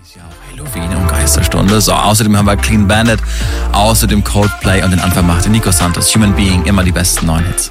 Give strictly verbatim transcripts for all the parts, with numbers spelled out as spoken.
Dieses Jahr auch Halloween und Geisterstunde. So, außerdem haben wir Clean Bandit, außerdem Coldplay und den Anfang machte Nico Santos, Human Being, immer die besten neuen Hits.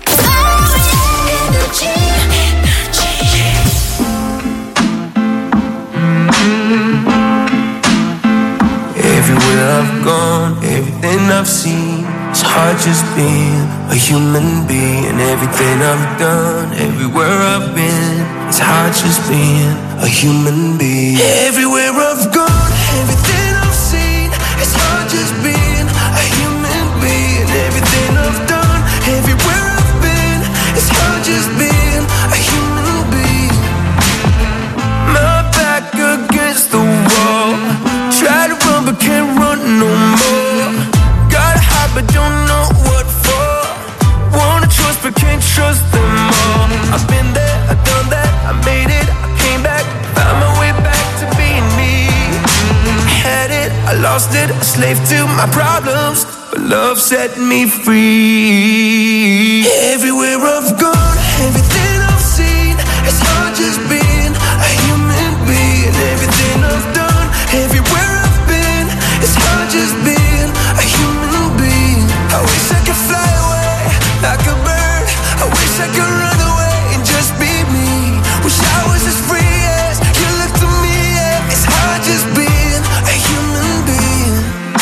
Everywhere I've gone, everything I've seen, it's hard just being a human being. Everything I've done, everywhere I've been, it's hard just being a human being. Everywhere I've gone, everything I've seen, it's hard just being a human being. Everything I've done, everywhere I've been, it's hard just being a human being. My back against the wall, try to run but can't run no more. Gotta hide but don't know what for. Wanna trust but can't trust them all. I've been there, I've done that, I made it, I came back, found my way back to being me. Had it, I lost it, a slave to my problems, but love set me free. Everywhere I've gone, everything I've seen, it's hard just being a human being. Everything I've done, everywhere I've been, it's hard just being a human being. I wish I could fly away like a bird. I wish I could run away and just be me. Wish I was as free as you look to me. Yeah. It's hard just being a human being.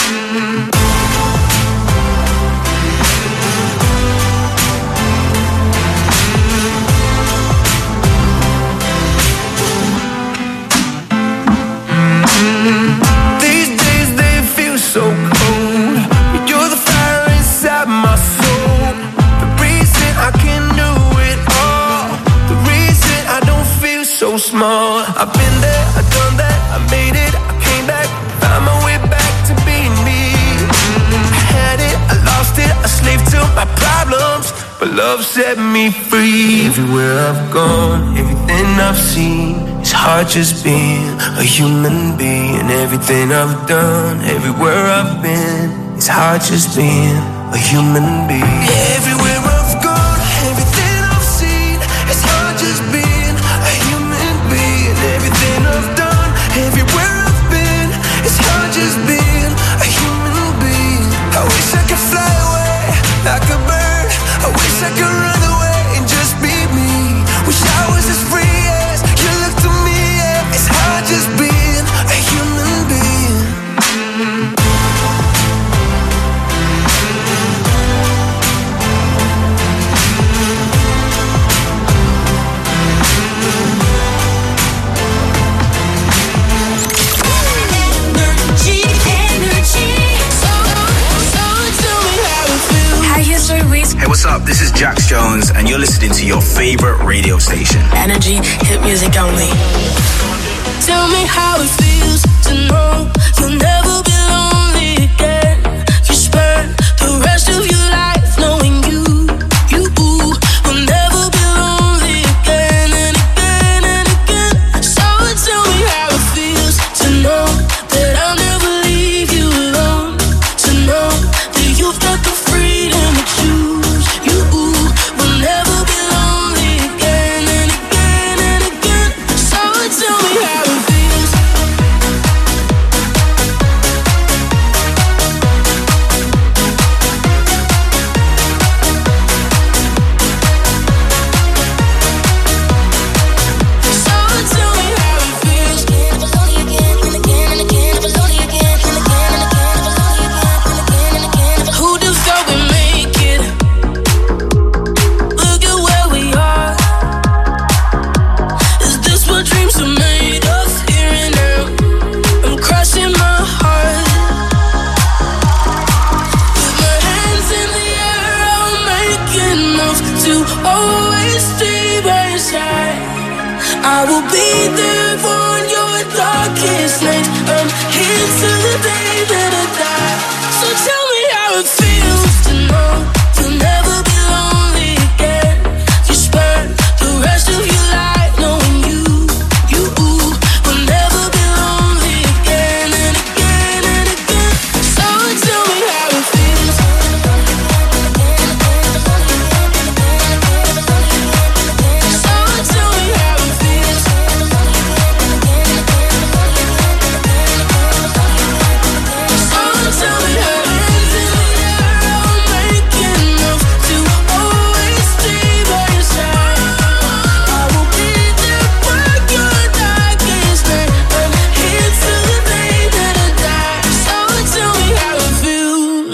These days they feel so cold, but you're the fire inside my soul. The reason I can do it all, the reason I don't feel so small. I've been there, I've done that, I made it, I came back, found my way back to being me. I had it, I lost it, a slave to my problems, but love set me free. Everywhere I've gone, everything I've seen, it's hard just being a human being. Everything I've done, everywhere I've been, it's hard just being a human being. Everywhere I've gone, everything I've seen, it's hard just being a human being. Everything I've done, everywhere I've been, it's hard just being a human being. I wish I could fly away like a bird. I wish I could run away and just be me. Wish I was as free as you look to me. Yeah. It's hard just being a human being. Energy, energy. So, so tell me how it feels. How you say we. Hey, what's up? This is Jax Jones, and you're listening to your favorite radio station. Energy, hit music only. Tell me how it feels to know you'll never be lonely again. You spend the rest of your life knowing you, you will never be lonely again and again and again. So tell me how it feels to know that I'll never leave you alone. To know that you've got the freedom to choose. You will never be lonely again and again and again. So tell me how it feels.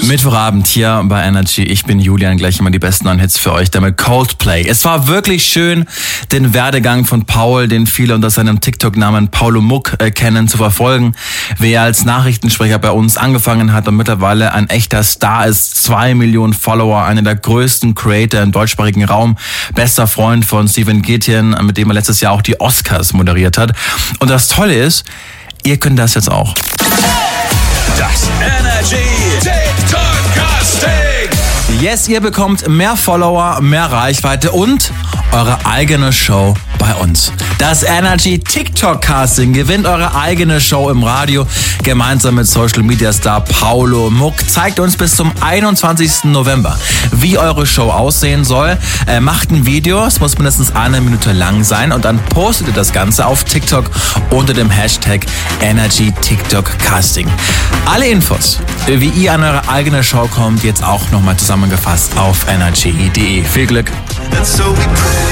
Mittwochabend hier bei Energy. Ich bin Julian, gleich immer die besten neuen Hits für euch, damit Coldplay. Es war wirklich schön, den Werdegang von Paul, den viele unter seinem TikTok-Namen Paulo Muck äh, kennen, zu verfolgen. Wer als Nachrichtensprecher bei uns angefangen hat und mittlerweile ein echter Star ist, zwei Millionen Follower, einer der größten Creator im deutschsprachigen Raum, bester Freund von Steven Gätjen, mit dem er letztes Jahr auch die Oscars moderiert hat. Und das Tolle ist, ihr könnt das jetzt auch. Das Energy TikTok Casting. Yes, ihr bekommt mehr Follower, mehr Reichweite und eure eigene Show bei uns. Das Energy TikTok Casting gewinnt eure eigene Show im Radio gemeinsam mit Social Media Star Paulo Muck. Zeigt uns bis zum einundzwanzigsten November, wie eure Show aussehen soll. Äh, macht ein Video, es muss mindestens eine Minute lang sein und dann postet ihr das Ganze auf TikTok unter dem Hashtag Energy TikTok Casting. Alle Infos, wie ihr an eure eigene Show kommt, jetzt auch nochmal zusammengefasst auf energy punkt de. Viel Glück! And so we pray.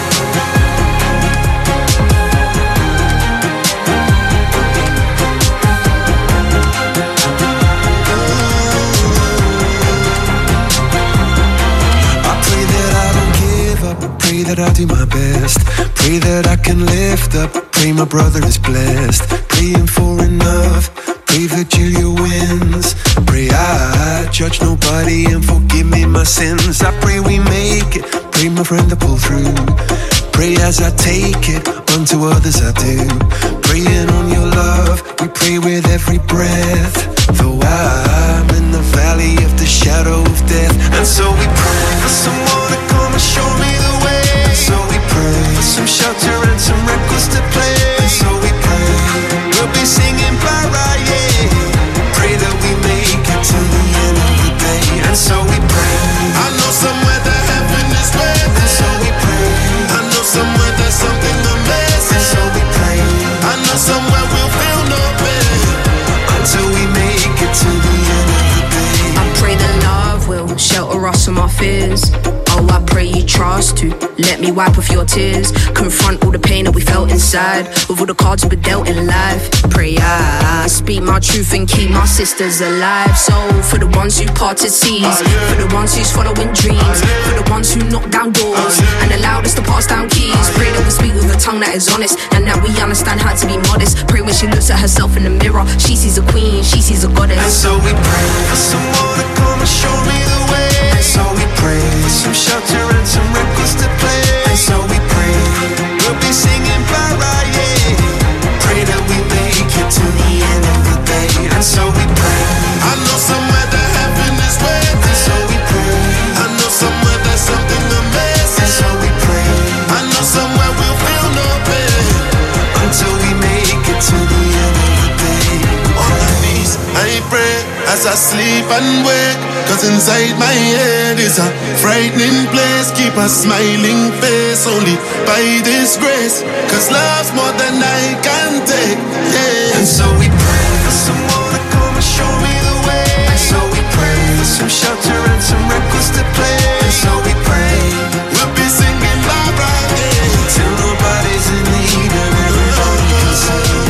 Pray that I do my best. Pray that I can lift up. Pray my brother is blessed. Praying for enough. Pray that Julia wins. Pray I judge nobody and forgive me my sins. I pray we make it. Pray my friend to pull through. Pray as I take it, unto others I do. Praying on your love, we pray with every breath. Though I'm in the valley of the shadow of death. And so we pray for someone to come and show me the way. And so we pray for some shelter and some records to play. And so we pray we'll be singing para, yeah. Pray that we make it to the end of the day. And so we pray. I know somewhere that heaven is waiting. And so we pray. I know somewhere there's something amazing. And so we pray. I know somewhere we'll feel no pain until we make it to the end of the day. I pray that love will shelter us from our fears. Oh, I pray you trust to let me wipe off your tears. Confront all the pain that we felt inside with all the cards we were dealt in life. Pray I speak my truth and keep my sisters alive. So for the ones who parted seas, for the ones who's following dreams, for the ones who knock down doors and allowed us to pass down keys. Pray that we speak with a tongue that is honest and that we understand how to be modest. Pray when she looks at herself in the mirror, she sees a queen, she sees a goddess. And so we pray for someone to come and show me the way. And so we pray for some shelter and some records to play. And so we pray we'll be singing para, yeah. Pray that we make it to the end of the day. And so we pray. I know somewhere that heaven is waiting. And so we pray. I know somewhere there's something amazing. And so we pray. I know somewhere we'll feel no pain until we make it to the end of the day. On my knees I pray as I sleep and wake. Cause inside my head is a frightening place. Keep a smiling face only by this grace. Cause love's more than I can take, yeah. And so we pray for someone to come and show me the way. And so we pray for some shelter and some records to play. And so we pray we'll be singing bye bye, yeah. Till nobody's in need and everybody can sing.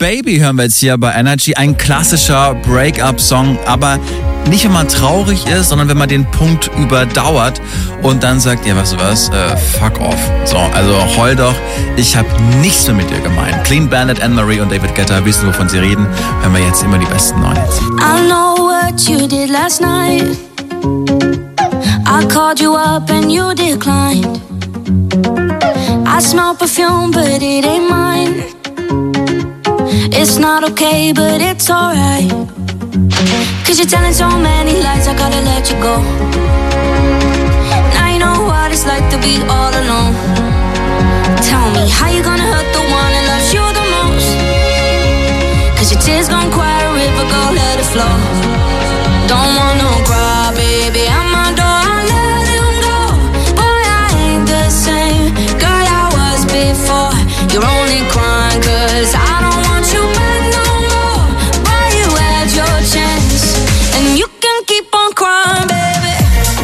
Baby hören wir jetzt hier bei Energy. Ein klassischer Break-up-Song, aber nicht, wenn man traurig ist, sondern wenn man den Punkt überdauert und dann sagt, ja, weißt du was, äh, fuck off. So, also heul doch, ich habe nichts mehr mit dir gemeint. Clean Bandit, Anne-Marie und David Guetta wissen, wovon sie reden. Hören wir jetzt immer die besten neuen Hits. I know what you did last night. I called you up and you declined. I smell perfume but it ain't mine. It's not okay but it's alright. Cause you're telling so many lies, I gotta let you go. Now you know what it's like to be all alone. Tell me, how you gonna hurt the one that loves you the most? Cause your tears gon' quiet a river, go let it flow. Don't wanna cry, baby, I'm my door, I let him go. Boy, I ain't the same girl I was before. You're only crying cause I don't want you back no more. Boy, you had your chance and you can keep on crying, baby.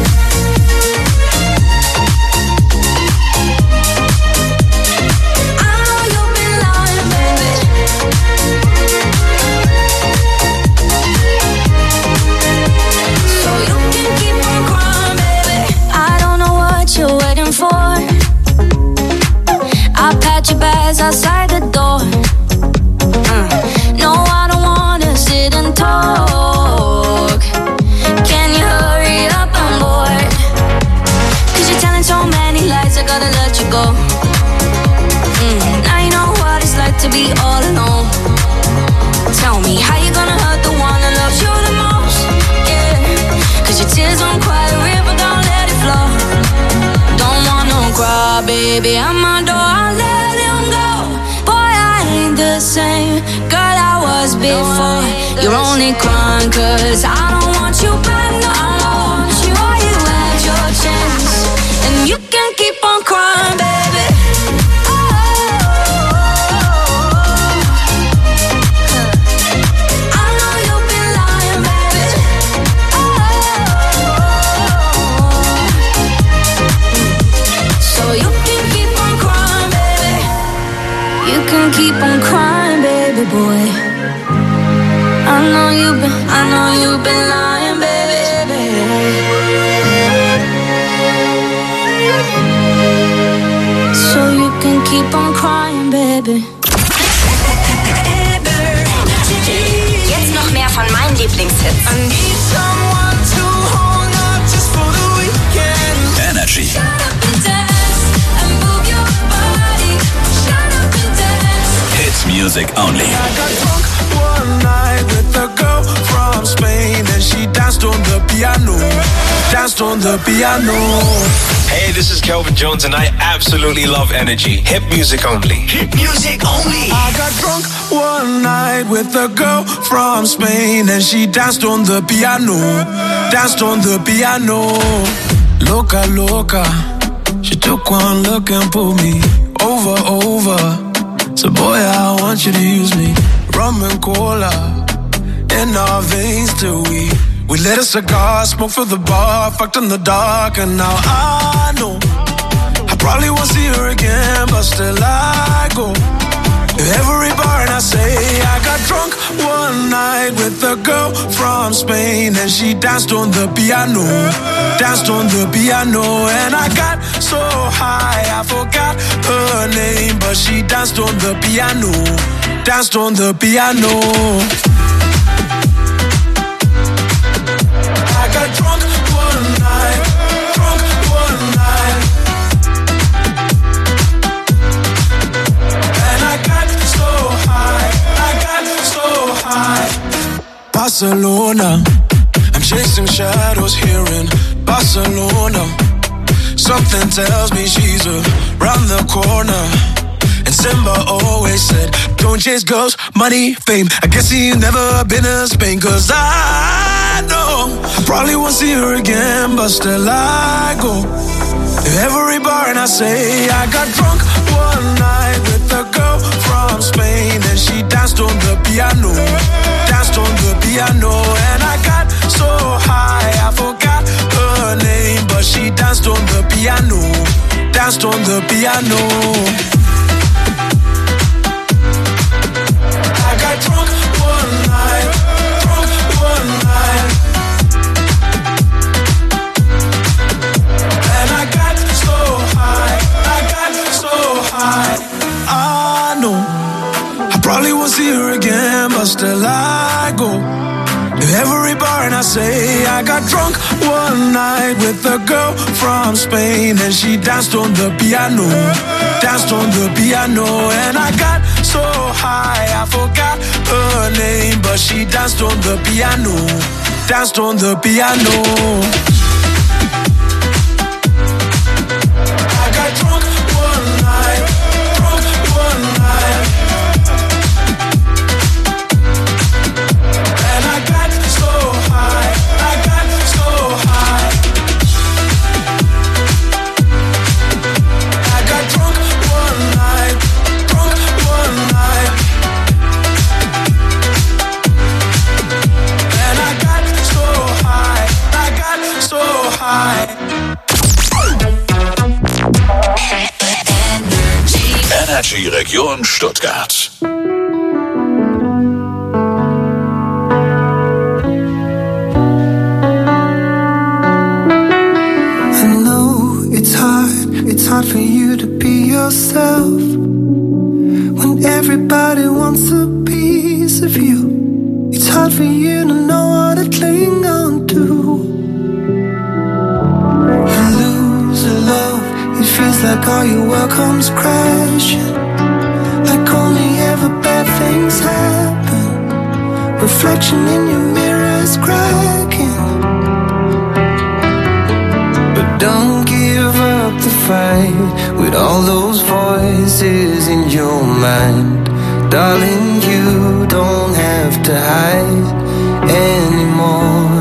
I know you've been lying, baby. So you can keep on crying, baby. I don't know what you're waiting for. I'll pat your bags outside the door. uh. No, I don't wanna sit and talk. Can you hurry up, I'm bored. Cause you're telling so many lies, I gotta let you go. mm. Now you know what it's like to be all alone. Tell me, how you gonna hurt the one that loves you the most? Yeah, cause your tears don't quiet a river, don't let it flow. Don't wanna cry, baby, I'm my door, I let him go. Boy, I ain't the same girl I was before. You're only crying cause I don't want you back no more. Boy, you had your chance and you can keep on crying, baby. Oh, I know you've been lying, baby. Oh, so you can keep on crying, baby. You can keep on crying, baby boy. I know you've been, I know you've been lying, baby. So you can keep on crying, baby. Jetzt noch mehr von meinen Lieblingshits. Energy. Hits music only. I got drunk one night with a girl from Spain and she danced on the piano, danced on the piano. Hey, this is Kelvin Jones and I absolutely love Energy. Hip music only. Hit music only. I got drunk one night with a girl from Spain and she danced on the piano, danced on the piano. Loca, loca, she took one look and pulled me over, over. So boy, I want you to use me. Rum and cola in our veins till we We lit a cigar, smoke for the bar, fucked in the dark, and now I know I probably won't see her again, but still I go every bar and I say I got drunk one night with a girl from Spain and she danced on the piano, danced on the piano, and I got so high I forgot her name, but she danced on the piano, danced on the piano. I got drunk one night, drunk one night, and I got so high, I got so high. Barcelona, I'm chasing shadows here in Barcelona. Something tells me she's around the corner. And Simba always said, don't chase girls, money, fame. I guess he's never been to Spain, cause I know I probably won't see her again, but still I go every bar and I say I got drunk one night with a girl from Spain and she danced on the piano, danced on the piano, and I got so high I forgot her name, but she danced on the piano, danced on the piano. I say I got drunk one night with a girl from Spain, and she danced on the piano, danced on the piano. And I got so high I forgot her name, but she danced on the piano, danced on the piano. I got drunk one night, drunk one night, and I got so high, I got so high. I got drunk one night, drunk one night, and I got so high, I got so high. Energy Region Stuttgart. I know it's hard, it's hard for you to be yourself when everybody wants a piece of you. It's hard for you to know what to cling on to. You lose a love, it feels like all your world comes crashing, like only ever bad things happen. Reflection in your mirror is cracking, but don't give up the fight with all those voices in your mind. Darling, you don't have to hide anymore.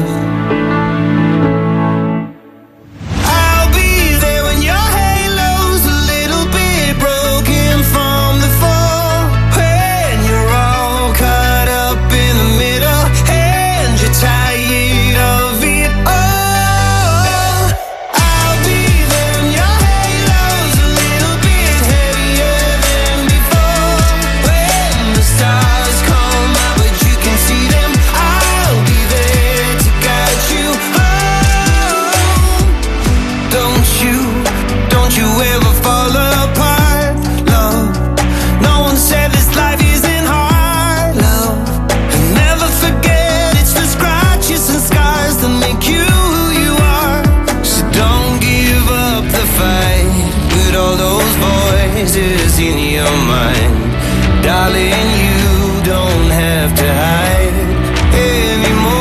In your mind, darling, you don't have to hide anymore.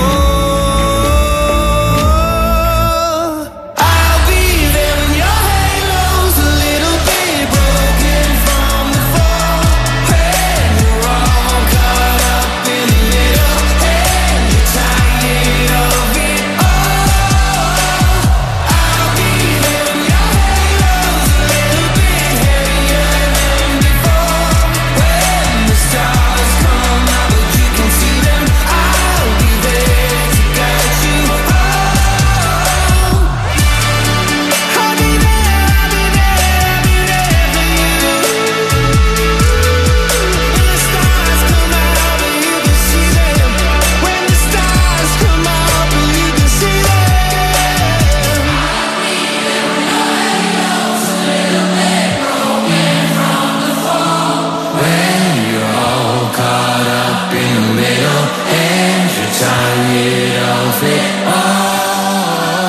I'll be there when your halo's a little bit broken from the fall, when you're all caught up in the middle and you're tired of it all. I'll be there when your halo's a little bit heavier than before, when the stars come out but you can see them. I'll be there to guide you home. I'll be there, I'll be there, I'll be there for you. When the stars come out but you can see them, when the stars come out but you can see them. When you're all caught up in the middle and you're tired of it all.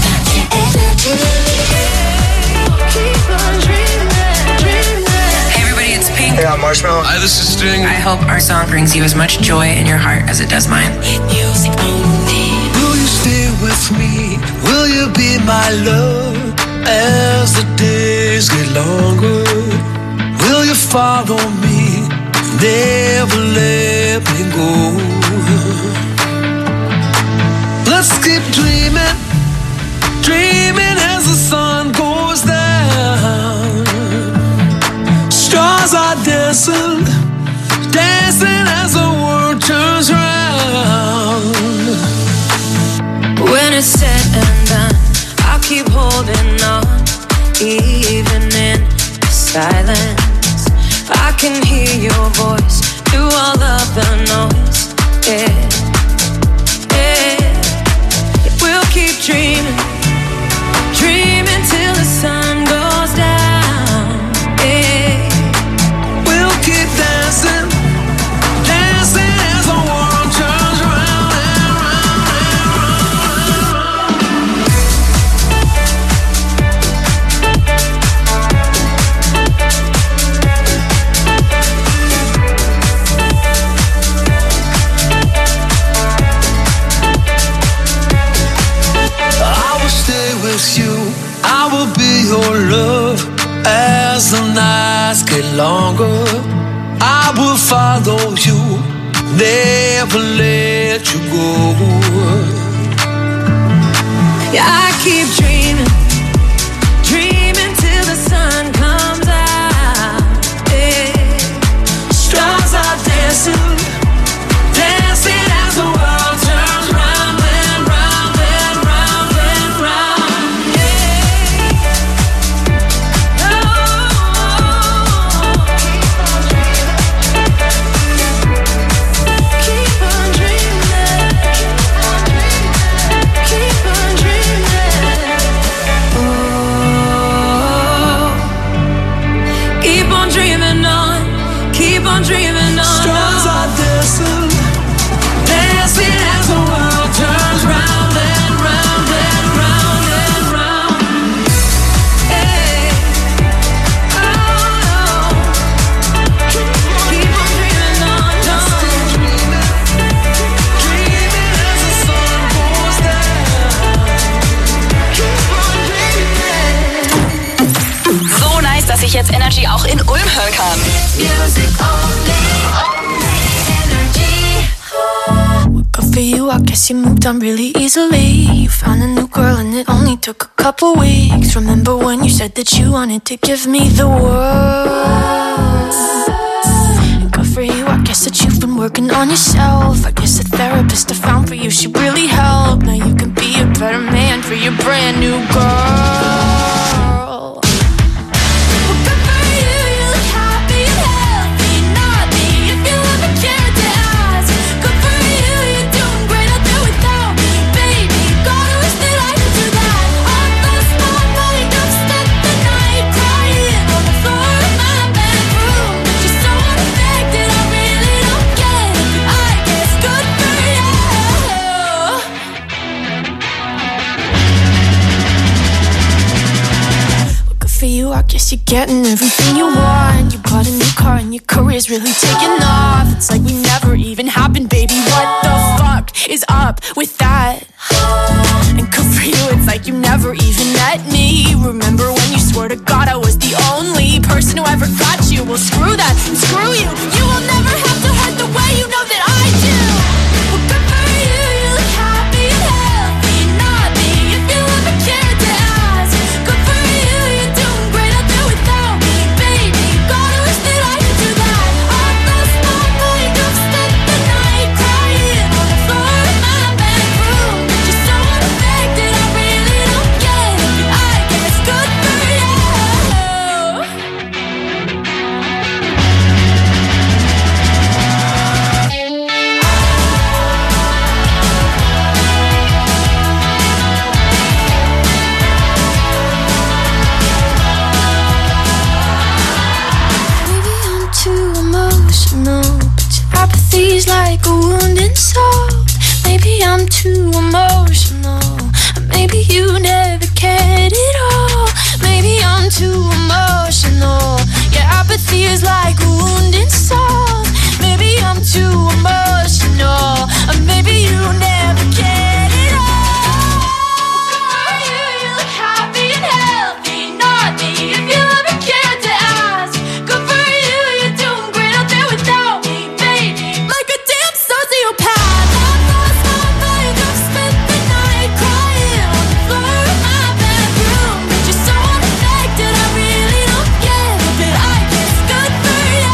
Hey everybody, it's Pink. Hey, I'm Marshmallow. Hi, this is Sting. I hope our song brings you as much joy in your heart as it does mine. Will you stay with me? Will you be my love as the days get longer? Will you follow me? Never let me go. Let's keep dreaming, dreaming as the sun goes down. Stars are dancing, dancing as the world turns round. When it's said and done, I'll keep holding on, even in silence. I can hear your voice through all of the noise. Yeah, yeah. We'll keep dreaming, dreaming till the sun goes down. Yeah, we'll keep dancing, dancing as the world turns round and round and round. longer. I will follow you, never let you go. Yeah, I keep dreaming, dreaming till the sun comes out. Yeah. Stars are dancing, dancing as the world turns round and round and round and round. Yeah. Oh. Keep on dreaming, keep on dreaming. Oh. Keep on dreaming on, keep on dreaming on. Stars are dancing, Dancing as the world turns round and round and round and round. Hey. Oh. Keep on dreaming on, dreaming, dreaming as the sun goes down. Keep on dreaming. So nice, dass ich jetzt Energy auch in Ulm hören kann. Music only. Good for you, I guess you moved on really easily. You found a new girl and it only took a couple weeks. Remember when you said that you wanted to give me the world? And good for you, I guess that you've been working on yourself. I guess the therapist I found for you, she really helped. Now you can be a better man for your brand new girl. Well, good for you, you look happy and healthy. Not me, if you ever cared to ask. Good for you, you're doing great out there without me, baby. God, I wish that I could do that. I lost my mind, I've spent the night crying on the floor of my bedroom. But you're so unaffected, I really don't get it. I guess good for you. Good for you, I guess you're getting everything you want. You bought a new car and your career's really taking off. It's like we never even happened, baby. What the fuck is up with that? And good for you, it's like you never even met me. Remember when you swore to God I was the only person who ever got you? Well, screw that, and screw you. You will never have to hurt the way you know that I do. Well, good for you, you look happy and healthy. Not me, if you ever cared to ask. Good for you, you're doing great out there without me, baby. God, I wish that I could do that. I lost my mind, I've spent the night crying on the floor of my bedroom. But you're so unaffected, I really don't get it. I guess good for you. Maybe I'm too emotional, but your apathy's like a wounded soul. Maybe I'm too emotional, and maybe you never cared at all. Maybe I'm too emotional, your apathy is like a wounded soul. Maybe I'm too emotional, and maybe you never cared at all. You, you look happy and healthy, not me, if you ever cared to ask. Good for you, you're doing great out there without me, baby. Like a damn sociopath. I lost my mind, I've spent the night crying on the floor of my bedroom. But you're so unaffected, I really don't get it. But I guess good for you.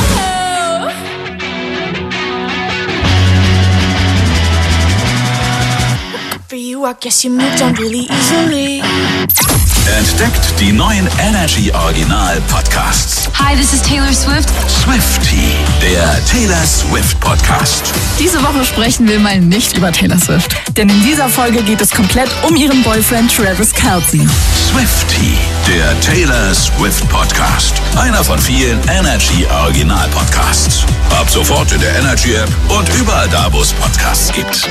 Good for you, I guess you moved on really easily. Entdeckt die neuen Energy Original Podcasts. Hi, this is Taylor Swift. Swiftie, der Taylor Swift Podcast. Diese Woche sprechen wir mal nicht über Taylor Swift. Denn in dieser Folge geht es komplett um ihren Boyfriend Travis Kelce. Swiftie, der Taylor Swift Podcast. Einer von vielen Energy Original Podcasts. Ab sofort in der Energy App und überall da, wo es Podcasts gibt.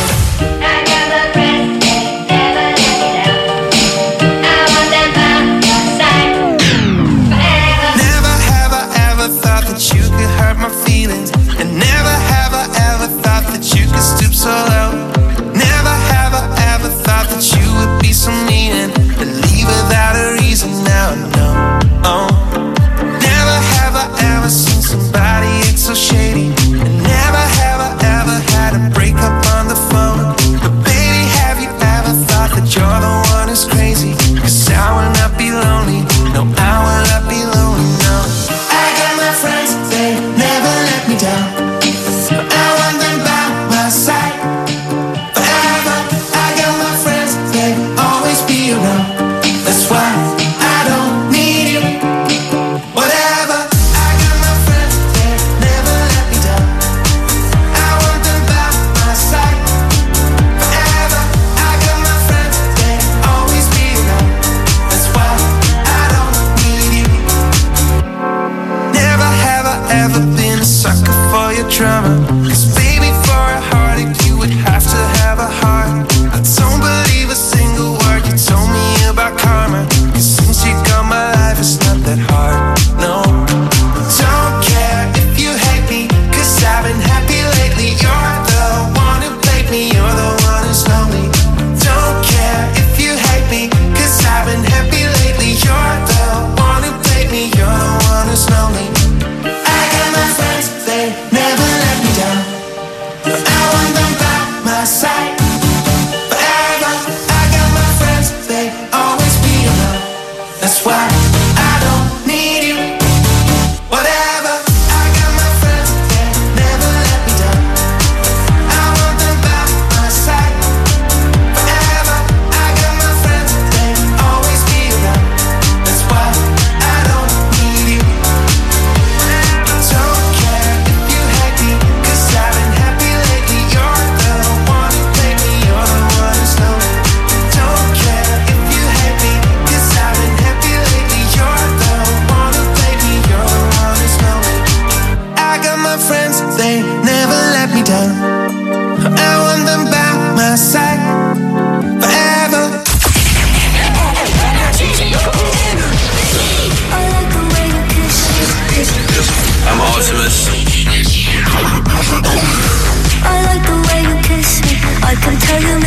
You could hurt my feelings, and never have I ever thought that you could stoop so low. Never have I ever thought that you would be so mean and leave without a reason. Now I know. Oh, never have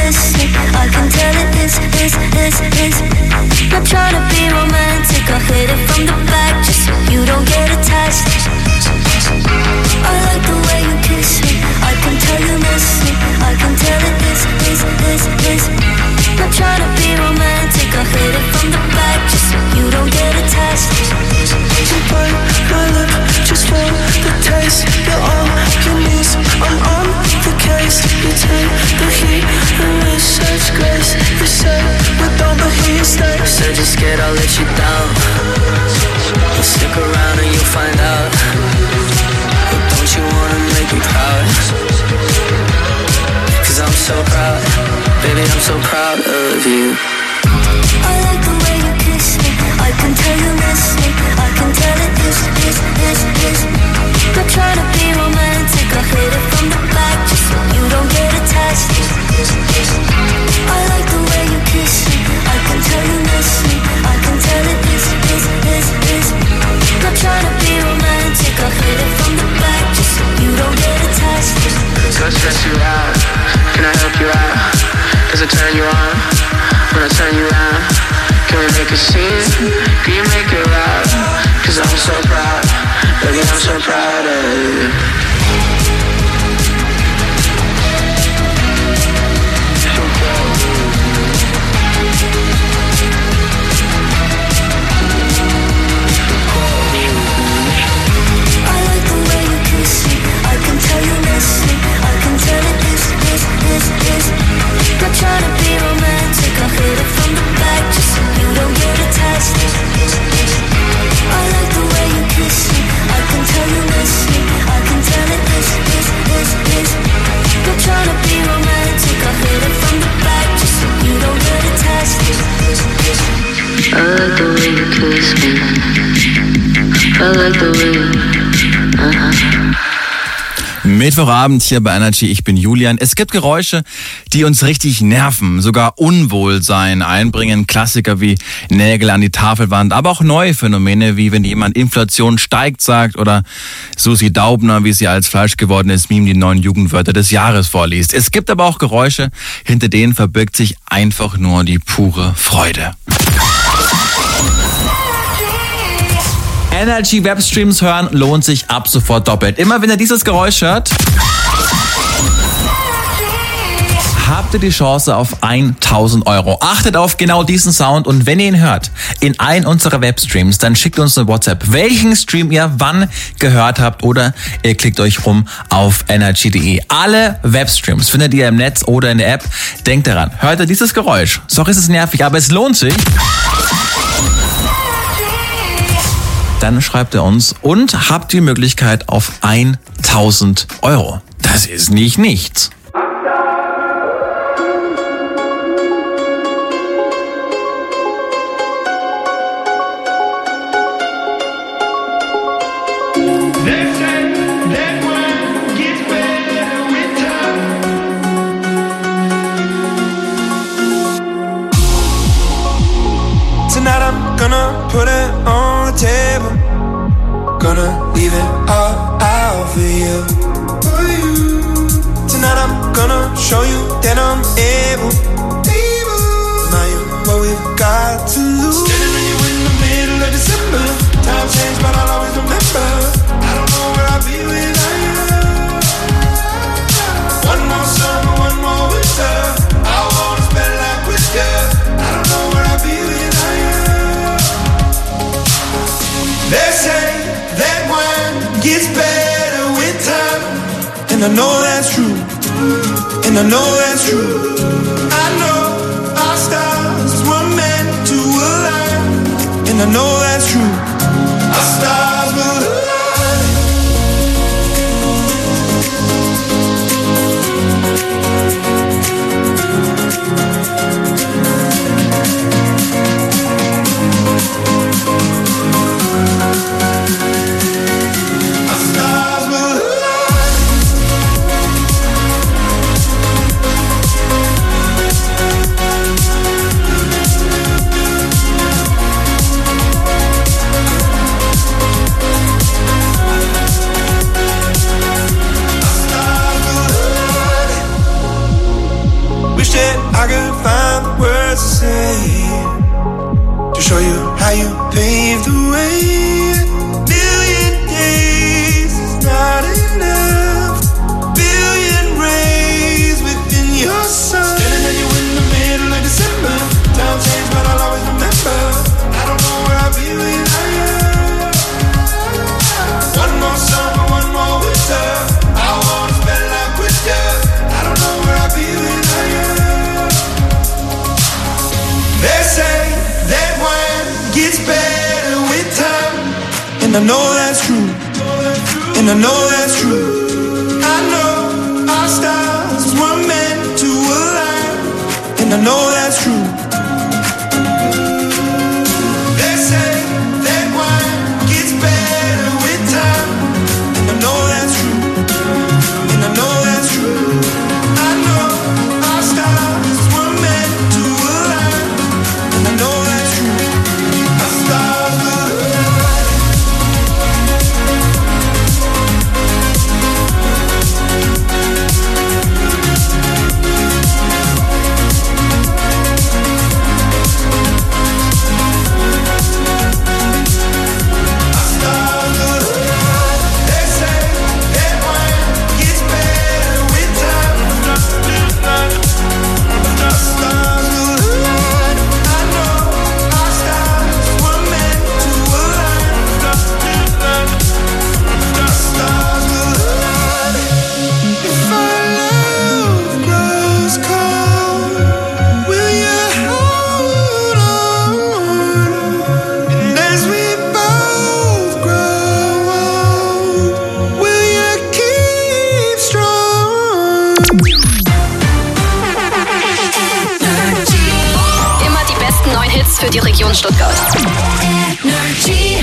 miss me. I can tell it is, is, is, is. Not trying to be romantic, I hit it from the back just so you don't get attached. I like the way you kiss me, I can tell you miss me. I can tell it is, is, is, is. Not trying to be romantic, I hit it from the back just so you don't get attached. You bite my lip just for the taste. You're all you need, I'm on the case. You take the heat and with such grace. You say we don't, but here you stay. Said you're scared I'll let you down, but stick around and you'll find out. But don't you wanna make me proud? Cause I'm so proud, baby, I'm so proud of you. I like the way you kiss me, I can tell you miss me. I can tell it is, is, is, is. Not trying to be romantic, I hit it from the back just so you don't get attached. I like the way you kiss me, I can tell you miss me. I can tell it is, is, is, is. Not trying to be romantic, I hit it from the back just so you don't get attached. Go stress you out, can I help you out? Does it turn you on when I turn you around? Can we make a scene? Can you make it loud? Cause I'm so proud, baby, I'm so proud of you. I like the way you kiss me, I can tell you miss me. I can tell it is, is, is, is. Not trying to be romantic, I hit it from the back just so you don't get attached. I like the way you kiss me, I can tell you miss me. I can tell it is, is, is, is. Not trying to be romantic, I hit it from the back just so you don't get attached. I like the way you kiss me, I like the way, uh-huh. Mittwochabend hier bei Energy, ich bin Julian. Es gibt Geräusche, die uns richtig nerven, sogar Unwohlsein einbringen. Klassiker wie Nägel an die Tafelwand, aber auch neue Phänomene, wie wenn jemand Inflation steigt sagt oder Susi Daubner, wie sie als Fleisch geworden ist, Meme die neuen Jugendwörter des Jahres vorliest. Es gibt aber auch Geräusche, hinter denen verbirgt sich einfach nur die pure Freude. Energy Webstreams hören lohnt sich ab sofort doppelt. Immer wenn ihr dieses Geräusch hört, habt ihr die Chance auf tausend Euro. Achtet auf genau diesen Sound und wenn ihr ihn hört in einen unserer Webstreams, dann schickt uns eine WhatsApp, welchen Stream ihr wann gehört habt oder ihr klickt euch rum auf energy punkt de. Alle Webstreams findet ihr im Netz oder in der App. Denkt daran, hört ihr dieses Geräusch. Sorry, ist es nervig, aber es lohnt sich. Dann schreibt er uns und habt die Möglichkeit auf tausend Euro. Das ist nicht nichts. Tonight I'm gonna put it on the table. Gonna leave it all out for you. Tonight I'm gonna show you that I'm able. Now you what we've got to lose. Standing with you in the middle of December. Time changed but I'll always remember. I don't know where I'll be without you. One more summer, one more winter. I wanna spend life with you. I don't know where I'll be without you. They say that wine gets better with time, and I know that's true, and I know that's true. I know our stars were meant to align, and I know that's true. Our stars will align. I could find the words to say to show you how you paved the way. Million days is not enough. Billion rays within your sun. Standing at you in the middle of December. Time change, but I'll always remember. I don't know where I'll be when I am. One more summer, one more winter. I wanna spend life with you. I don't know where I'll be when I am. They say that wine gets better with time, and I know that's true, and I know that's true. I know our stars were meant to align, and I know that's true. They say that wine gets better with time, and I know that's true, and I know that's true. I know our stars were meant to align, and I know that's true. Our stars will align. Für die Region Stuttgart. Energy.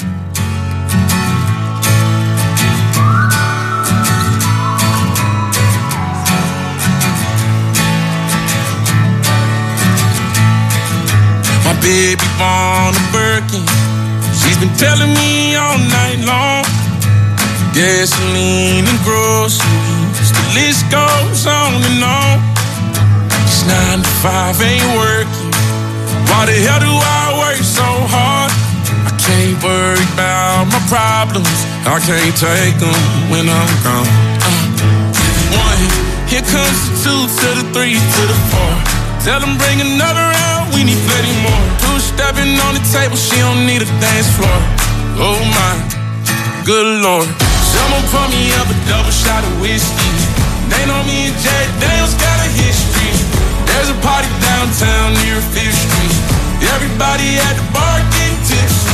My baby born a Birkin. She's been telling me all night long. Gasoline and groceries, the list goes on and on. It's nine to five, ain't working. Why the hell do I work so hard? I can't worry about my problems. I can't take them when I'm gone. Uh, one, here comes the two to the three to the four. Tell them bring another round, we need plenty more. Two stepping on the table, she don't need a dance floor. Oh my, good Lord. Someone pour me up a double shot of whiskey. They know me and Jay Daniels got a history. There's a party downtown near Fifth Street. Everybody at the bar getting tipsy.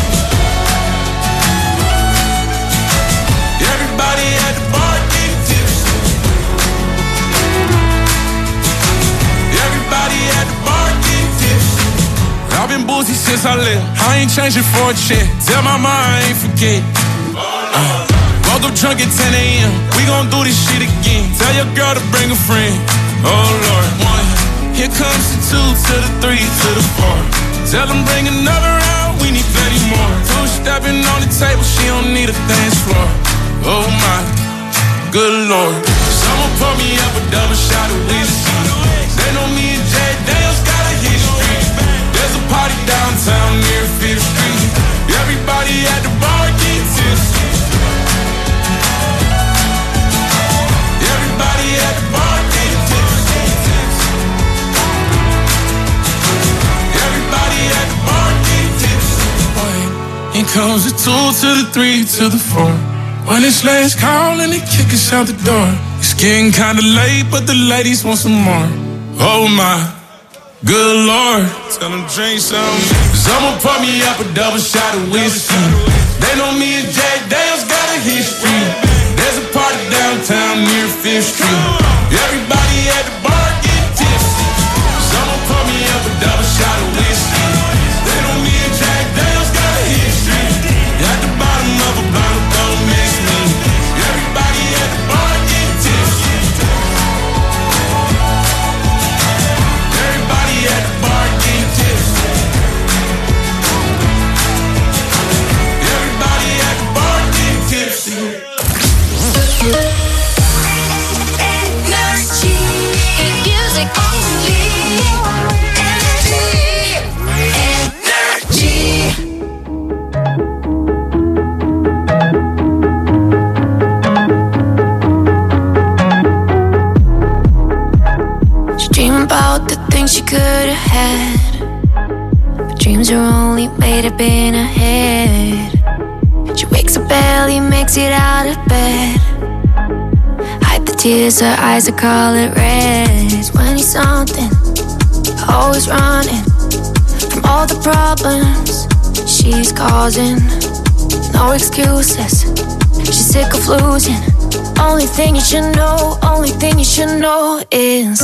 Everybody at the bar getting tipsy. Everybody at the bar getting tipsy. I've been boozy since I left. I ain't changing for a check. Tell my mom I ain't forget. Uh, woke up drunk at ten a.m. We gon' do this shit again. Tell your girl to bring a friend. Oh Lord, one. Here comes the two to the three to the four. Tell them bring another round, we need plenty more. Two stepping on the table, she don't need a dance floor. Oh my, good Lord. Someone pour me up a double shot of whiskey. They know me and Jay Daniels got a history. There's a party downtown near Fifth Street. Everybody at the bar getting tipsy. Everybody at the bar getting tipsy. At the bar, getting tipsy. Here comes the two to the three to the four. When it's last call and they kick us out the door. It's getting kinda late, but the ladies want some more. Oh my, good Lord. Tell them drink some. Someone pour me up a double shot of whiskey. They know me and Jay Daniels got a history. There's a party downtown near Fifth Street. Everybody at the bar getting tipsy. Someone pour me up a double shot of whiskey. They know me and Jack Daniels got a history. At the bottom of a bottle, don't miss me. Everybody at the bar getting tipsy. Everybody at the bar getting tipsy. Everybody at the bar getting tipsy. Energy. Sometimes you're only made up in her head. She wakes up early, makes it out of bed. Hide the tears, her eyes are color red. twenty something, always running from all the problems she's causing. No excuses, she's sick of losing. Only thing you should know, only thing you should know is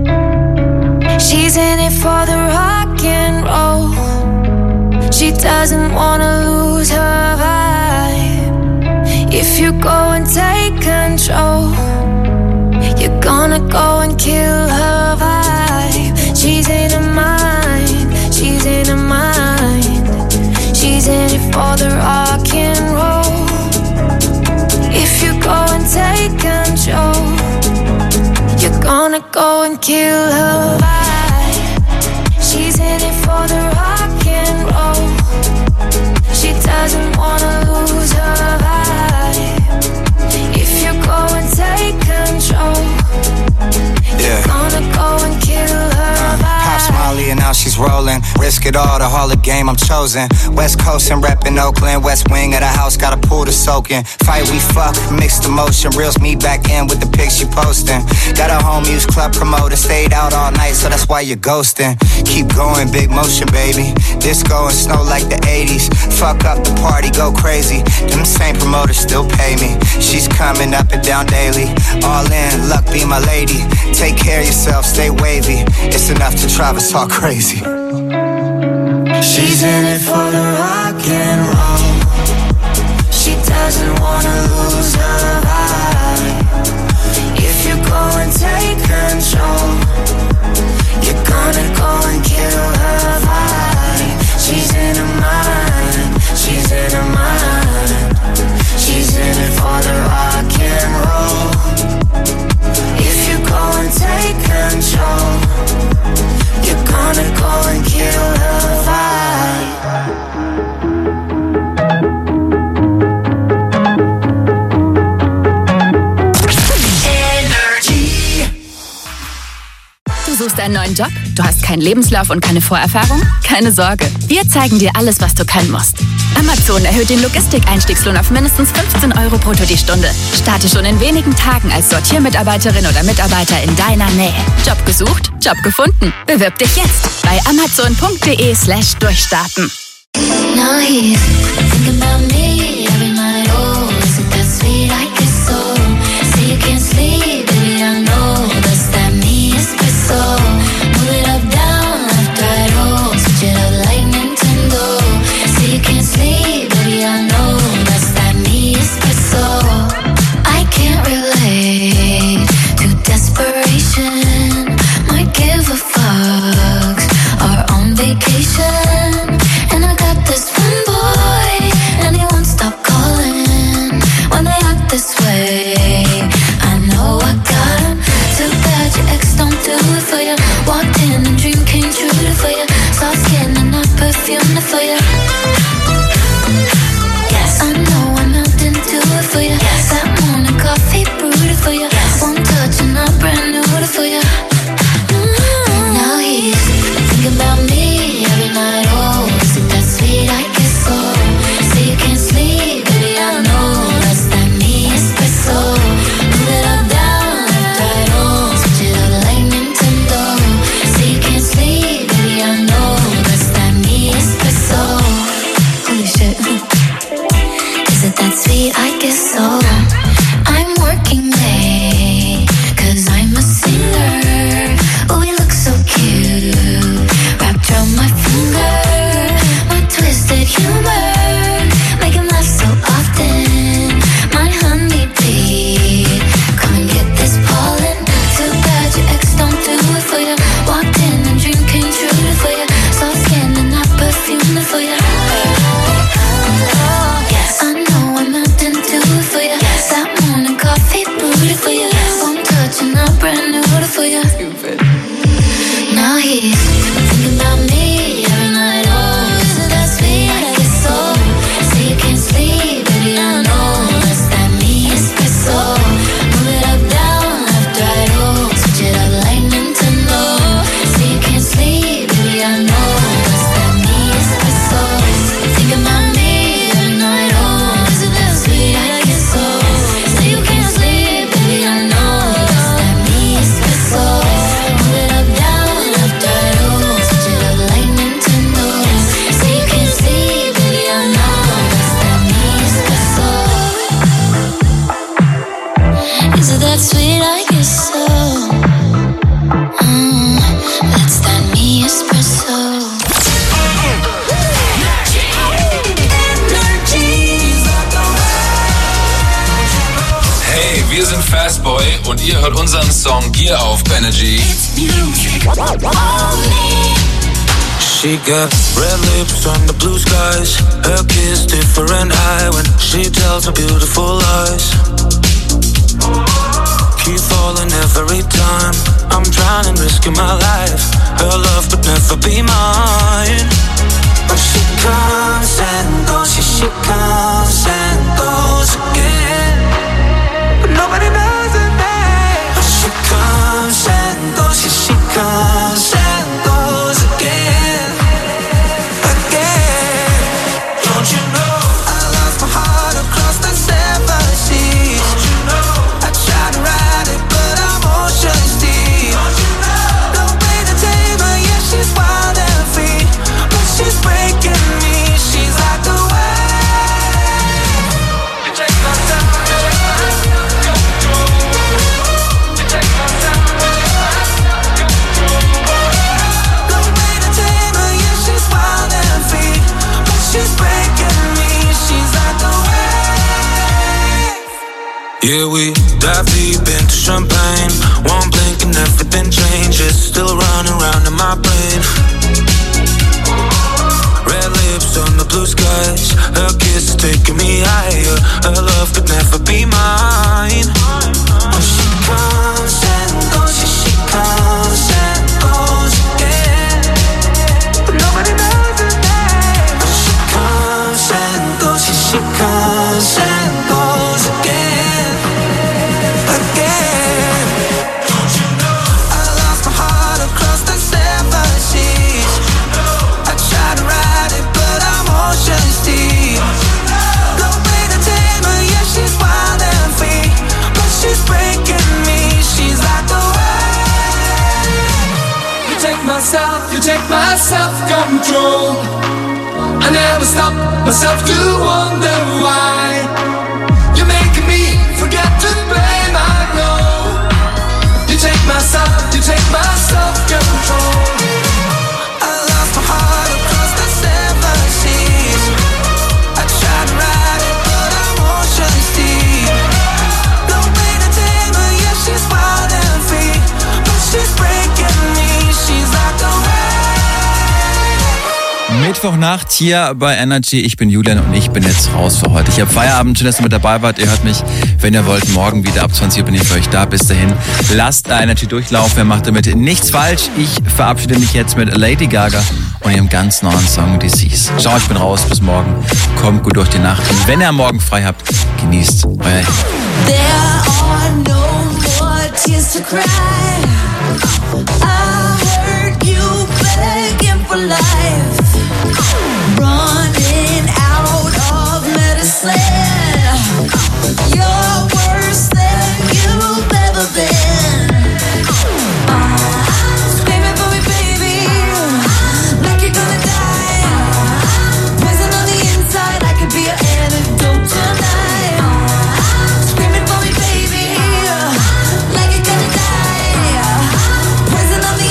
she's in it for the rock and roll. She doesn't wanna lose her vibe. If you go and take control, you're gonna go and kill her vibe. She's in her mind, she's in her mind. She's in it for the rock and roll. If you go and take control, you're gonna go and kill her vibe. She's in it for the rock and roll. She doesn't wanna lose her vibe. If you go and take control, yeah. You're gonna go and kill her vibe. Pops Molly and now she's rolling. Risk it all, the Hall of Game I'm chosen. West Coast and reppin' Oakland. West wing of the house, got a pool to soak in. Fight we fuck, mixed emotion. Reels me back in with the pics she posting. Got a home use club promoter. Stayed out all night, so that's why you're ghosting. Keep going, big motion, baby. Disco and snow like the eighties. Fuck up the party, go crazy. Them same promoters still pay me. She's coming up and down daily. All in, luck be my lady. Take care of yourself, stay wavy. It's enough to drive us all crazy. She's in it for the rock and roll. She doesn't wanna lose her vibe. If you go and take control, you're gonna go and kill her vibe. She's in her mind, she's in her mind. She's in it for the rock and roll. If you go and take control, you're gonna go and kill her vibe. Energy. Du suchst einen neuen Job? Du hast keinen Lebenslauf und keine Vorerfahrung? Keine Sorge, wir zeigen dir alles, was du können musst. Amazon erhöht den Logistik-Einstiegslohn auf mindestens fünfzehn Euro brutto die Stunde. Starte schon in wenigen Tagen als Sortiermitarbeiterin oder Mitarbeiter in deiner Nähe. Job gesucht? Job gefunden. Bewirb dich jetzt bei amazon.de slash durchstarten. Now he's thinking about me every night. Oh, is it that sweet I guess so? Say you can't sleep, baby, I know. That's that me espresso. Move it up, down, left, right, oh. Switch it up like Nintendo. Say you can't sleep, baby, I know. That's that me espresso. I can't relate to desperation. Might give a fuck. Are on vacation. And I got this one boy, and he won't stop calling when they act this way. I know I got him. Too bad your ex don't do it for you. Walked in and dream came true for you. Soft skin and not perfume for you. Yes, I know I melted into it for you. Yes, that morning coffee brewed for you. Yes, one touch and I'm brand new for you. Mm-hmm. Now he's thinking about me every night. Oh, is it that sweet I guess so? Say you can't sleep, baby, I know. That's that me espresso. Move it up, down, left, right, oh. Switch it up like Nintendo. Say you can't sleep, baby, I know. That's that me espresso. und ihr hört unseren Song hier auf Energy. She got red lips on the blue skies. Her kiss different high when she tells her beautiful lies. Keep falling every time. I'm drowning, risking my life. Her love could never be mine. But she comes and goes, yeah, she comes and goes again. But nobody knows her name. But she comes and goes, yeah, she comes and goes again. Again. Don't you know I lost my heart across the seven seas? Don't you know I tried to ride it, but I'm oceans deep. Don't you know no way to tame her, yeah, she's wild and free. But she's breaking me, she's like the wave. You take my time, you take my control. You take my time, you take my control. No way to tame her, yeah, she's wild and free. But she's breaking me, she's like the wave. Yeah, we dive deep into champagne. One blink and everything changes. Still running around in my brain. Red lips on the blue skies. Her kiss is taking me higher. Her love could never be mine. Oh, she comes and goes, yeah, she comes and goes again. But nobody knows her name. Oh, she comes and goes, yeah, she comes and goes again. Again. Don't you know I lost my heart across the seven seas? I tried to ride it, but I'm oceans deep. No way to tame her, yeah, she's wild and free. But she's breaking me, she's like the wave. You take my self, you take my self-control. I never stop myself to wonder why. You're making me forget to blame, I know. You take my self, you take my self-control. I lost my heart across the seven seas. I tried to ride it, but I'm oceans deep. No way to tame her, yeah, she's wild and free. But she's breaking me, she's like the wave. Mittwochnacht hier bei Energy. Ich bin Julian und ich bin jetzt raus für heute. Ich habe Feierabend. Schön, dass ihr mit dabei wart. Ihr hört mich, wenn ihr wollt, morgen wieder ab zwanzig Uhr bin ich für euch da. Bis dahin, lasst Energy durchlaufen. Wer macht damit nichts falsch? Ich verabschiede mich jetzt mit Lady Gaga und ihrem ganz neuen Song Disease. Ciao, ich bin raus. Bis morgen. Kommt gut durch die Nacht. Und wenn ihr morgen frei habt, genießt euer Leben. There are no more tears to cry. I heard you begging for life, running out of medicine. You're worse than you've ever been. I'm screaming for me, baby, like you're gonna die. Poison on the inside, I could be your antidote tonight. Screaming for me, baby, like you're gonna die. Poison on the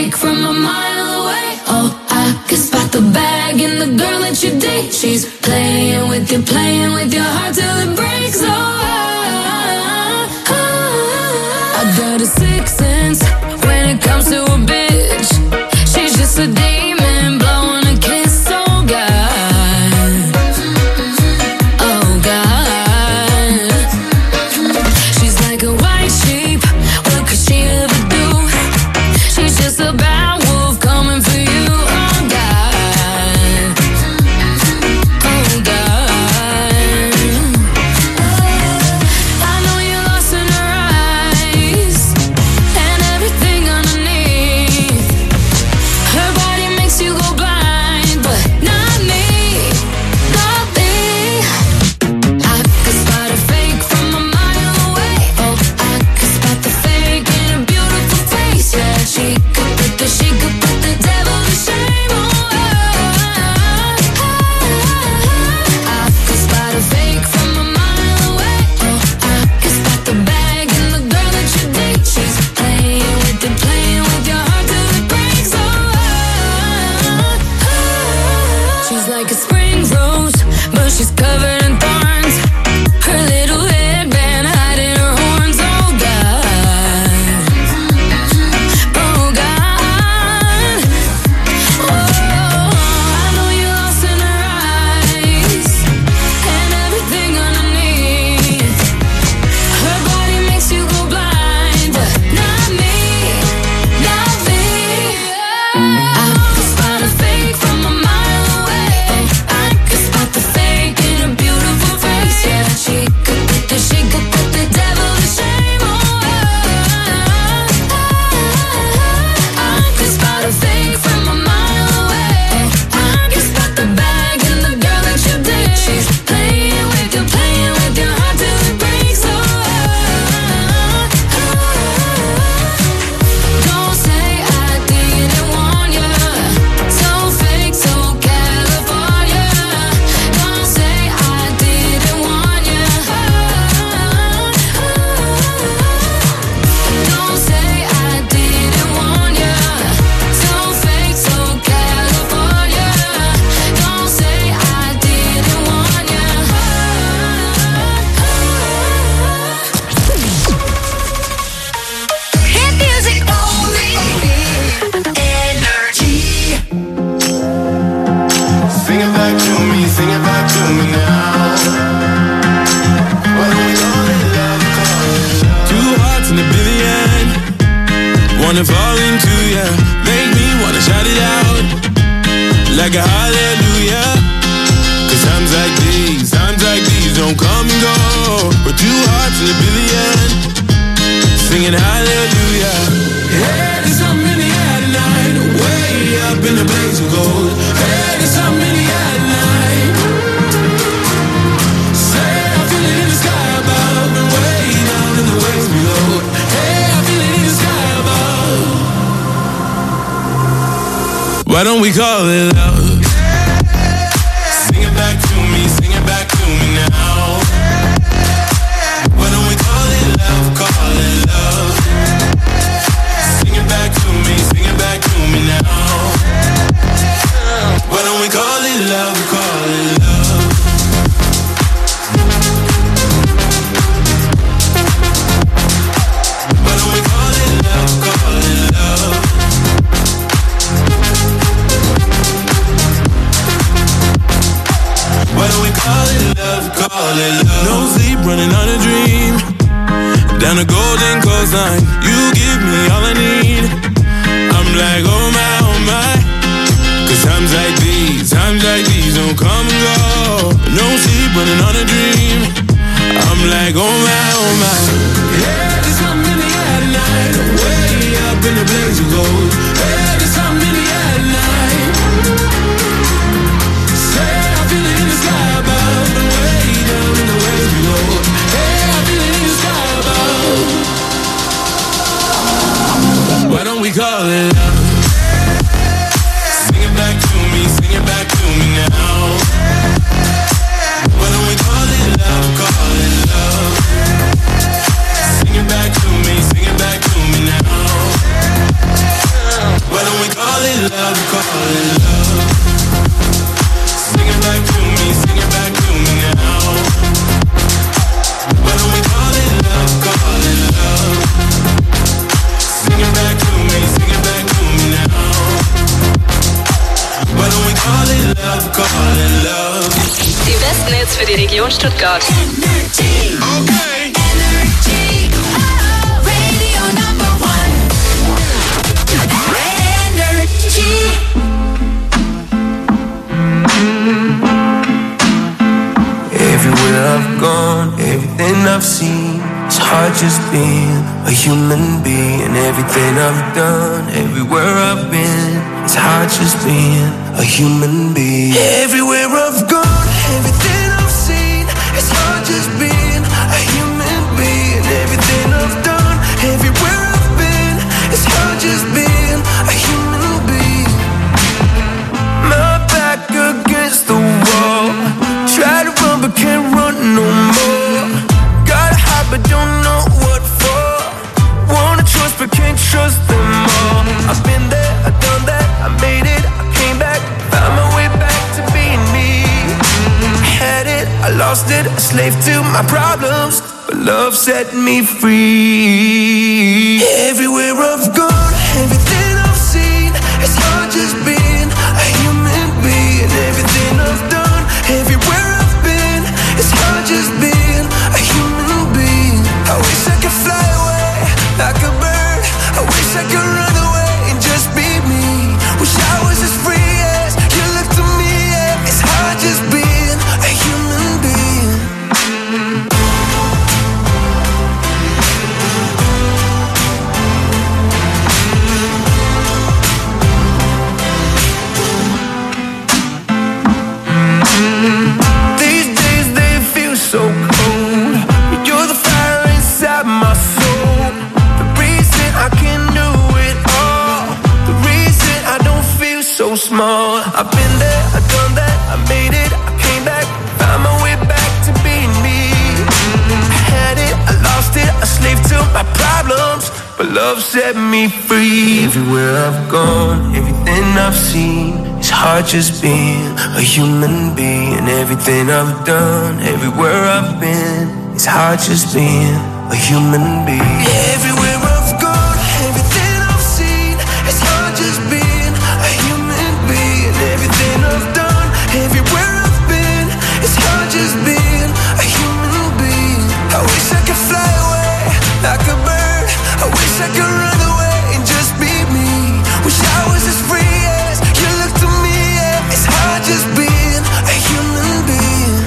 fake from a mile away. Oh, I can spot the bag in the girl that you date. She's playing with you, playing with your heart till it breaks. Oh, I, I, I got a sixth sense when it comes to a bitch. She's just a demon blowing a kiss. Oh God, oh God. She's like a white sheep. What could she ever do? She's just a bad wolf coming for you. Oh God, oh God. I know you're lost in her eyes and everything underneath. Her body makes you go blind, but not me, not me. I could spot a fake from a mile away. Oh, I could spot the fake in a beautiful face. Yeah, she could put the, she could put the devil to shame. Oh, I, I could spot a fake from a mile away. Oh, I could spot the bag in the girl that you date. She's playing with you, playing with your heart till it breaks. Oh, she's like a spring rose, but she's covered in thorns. Her little headband hiding her horns. Oh God, oh God. Oh, I know you're lost in her eyes and everything underneath. Her body makes you go blind, but not me, not me. I could spot a fake from a mile away. Oh, I could spot the fake in a beautiful face. Yeah, she could put the, she could put the devil to shame. Oh, I could spot a fake from a mile away. Oh, I could spot the bag in the girl that you date. She's playing with you, playing with your heart till it breaks. Oh, don't say I didn't warn you. So fake, so California. Don't say I didn't warn you. Don't say I didn't warn you. So fake, so California. Don't say I didn't warn you. Hit music only. Energy. Sing it back to me, sing it back to me now. Why don't we call it love, call it love? Two hearts in a billion, wanna fall into ya, make me wanna shout it out like a hallelujah. Cause times like these, times like these don't come and go. But two hearts in a billion, singing hallelujah. Hey, there's something in the air tonight, way up in the blaze of gold. Hey, there's something in the air tonight. Say I feel it in the sky above and way down in the waves below. Hey, I feel it in the sky above. Why don't we call it love? Sing it back to me, sing it back to me now. Why don't we call it love, call it love? Sing it back to me, sing it back to me now. Why don't we call it love, call it love? Why don't we call it love, call it love? Why don't we call it love, call it love? No sleep, running on a dream. Down the golden coastline, you give me all I need. I'm like, oh my, oh my. Cause times like these, times like these don't come and go. No sleep, running on a dream. I'm like, oh my, oh my. Yeah, there's something in the air tonight, way up in the blaze of gold. Yeah, there's something in the air tonight. Say I feel it in the sky above and way down in the waves below. Hey, I feel it in the sky above. Why don't we call it love? Sing it back to me, sing it back to me now. Why don't we call it love, call it love? love, call it love. Die besten Hits für die Region Stuttgart. Energy. Okay. Energy. Oh, radio number one. Energy. Everywhere I've gone, everything I've seen, it's hard just being a human being. Everything I've done, everywhere I've been, it's hard just being a human being. Everywhere I've gone, everything I've seen, it's hard just being a human being. Everything I've done, everywhere I've been, it's hard just being a human being. My back against the wall, try to run but can't run no more. Gotta hide but don't know what for. Wanna trust but can't trust them all. I've been there, I've done that, I made it, I came back, found my way back to being me. I had it, I lost it, a slave to my problems, but love set me free. Everywhere I've gone, everything I've seen, it's hard just being a human being. Everything I've done, everywhere I've been, it's hard just being a human being. I wish I could fly away like a bird. I wish I could run away and just be me. Wish I was as free as you look to me. Yeah. It's hard just being a human being. These days they feel so cold. You're the fire inside my soul. The reason I can do it all. The reason I don't feel so small. I've been there, I've done that, I made it, I came back, found my way back to being me. I had it, I lost it, a slave to my problems, but love set me free. Everywhere I've gone, everything I've seen, it's hard just being a human being. Everything I've done, everywhere I've been, it's hard just being a human being. Everywhere I've gone, everything I've seen, it's hard just being a human being. Everything I've done, everywhere I've been, it's hard just being a human being. I wish I could fly away like a bird. I wish I could run away and just be me. Wish I was as free as you look to me. Yeah. It's hard just being a human being.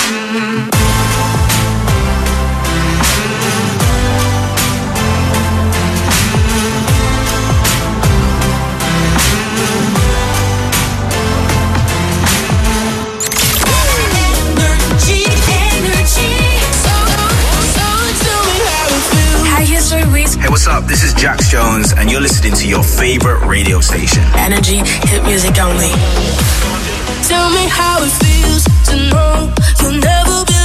Energy, energy. So, so tell me how it feels. How you so reach. Hey, what's up? This is Jax Jones, and you're listening to your favorite radio station. Energy, hit music only. Tell me how it feels to know you'll never be